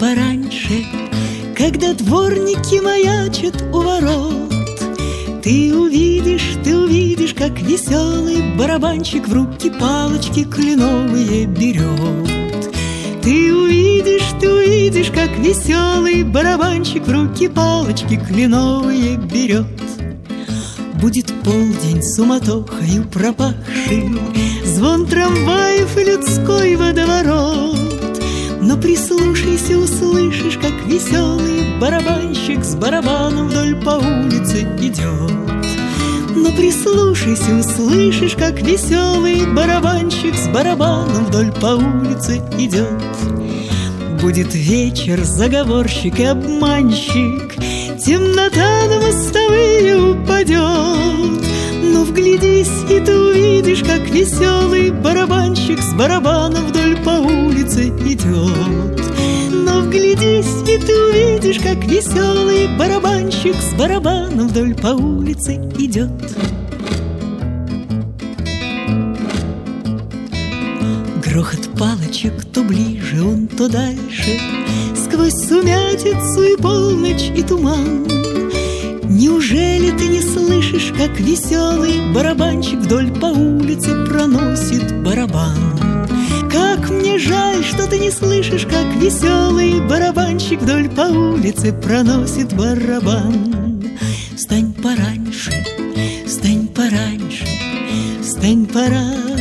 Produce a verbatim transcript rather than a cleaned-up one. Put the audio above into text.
пораньше, когда дворники маячат у ворот. Ты увидишь, ты увидишь, как веселый барабанщик в руки палочки кленовые берет. Ты увидишь, ты увидишь, как веселый барабанщик в руки палочки кленовые берет. Будет полдень суматохою пропахший, звон трамваев и людской водоворот. Но прислушайся, услышишь, как веселый барабанщик с барабаном вдоль по улице идет. Но прислушайся, услышишь, как веселый барабанщик с барабаном вдоль по улице идет. Будет вечер, заговорщик и обманщик, темнота на мостовые упадет. Но вглядись, и ты увидишь, как веселый барабанщик с барабаном вдоль по улице идет. Но вглядись, и ты увидишь, как веселый барабанщик с барабаном вдоль по улице идет. Грохот палочек то ближе, он то дальше, сквозь сумятицу и полночь и туман. Неужели ты не слышишь, как веселый барабанщик вдоль по улице проносит барабан? Как мне жаль, что ты не слышишь, как веселый барабанщик вдоль по улице проносит барабан. Встань пораньше, встань пораньше, встань пораньше.